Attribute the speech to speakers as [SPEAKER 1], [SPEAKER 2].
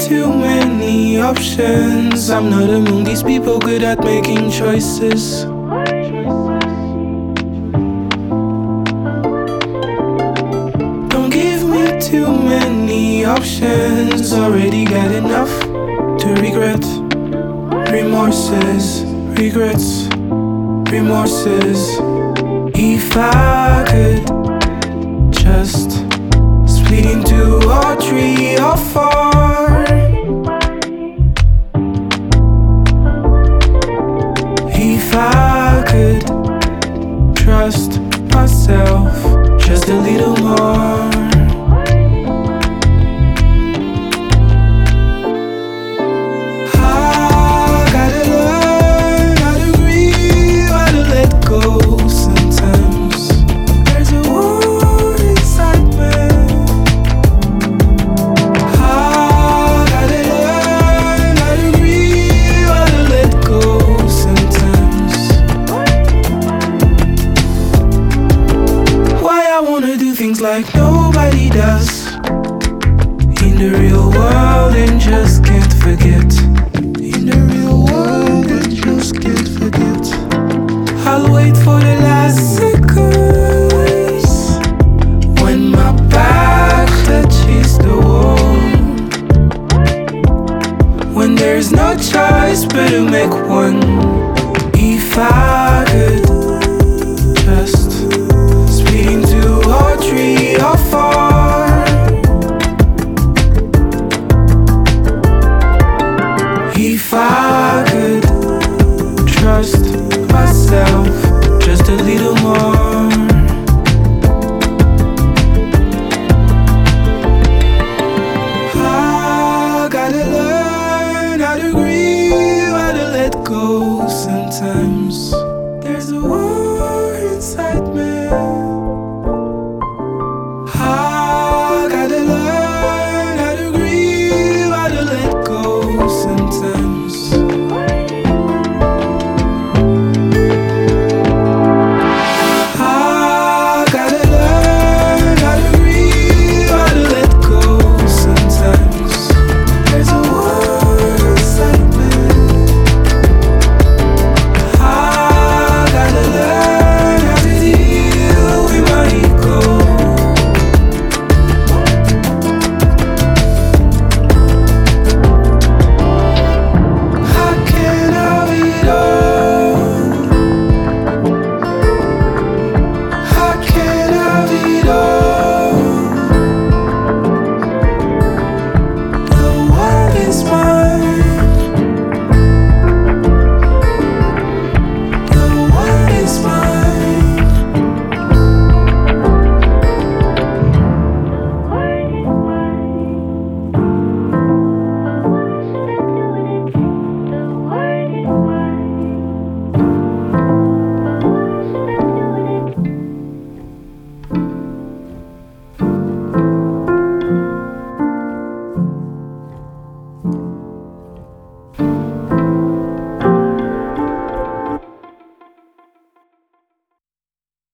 [SPEAKER 1] too many options. I'm not among these people good at making choices. Don't give me too many options. Already got enough to regret. Remorses, regrets, remorses. If I could just split into or three or four, if I could trust myself just a little more. Things like nobody does in the real world and just can't forget. In the real world and just can't forget. I'll wait for the last seconds when my back touches the wall, when there's no choice but to make one. If I could just split into or three or four, if I